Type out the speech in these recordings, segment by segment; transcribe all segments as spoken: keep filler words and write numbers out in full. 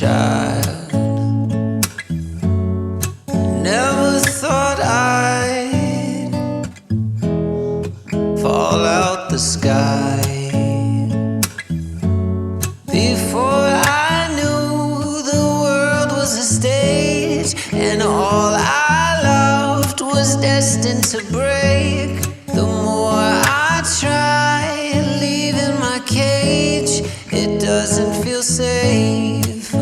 child. Never thought I'd fall out the sky. Before I knew the world was a stage, and all I loved was destined to break. The more I try leaving my cage, it doesn't feel safe.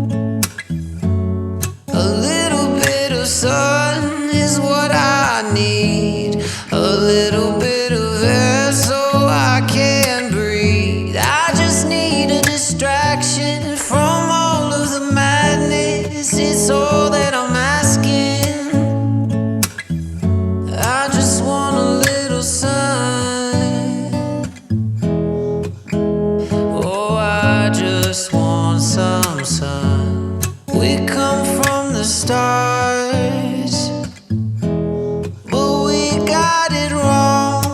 A little bit of sun is what I need, a little bit of air so I can breathe. I just need a distraction from all of the madness. It's all that I'm asking. I just want a little sun. Oh, I just want some sun. We come from the stars, but we got it wrong.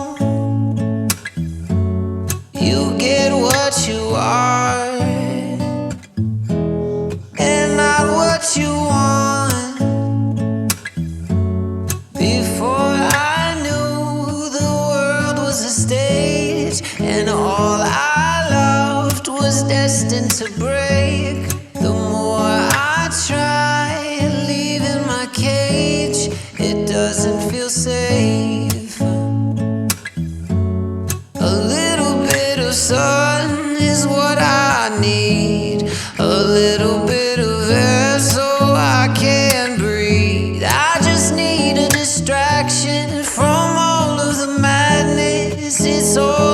You get what you are and not what you want. Before I knew the world was a stage, and all I loved was destined to break. The more I try leaving my cage, it doesn't feel safe. A little bit of sun is what I need, a little bit of air so I can breathe. I just need a distraction from all of the madness. It's all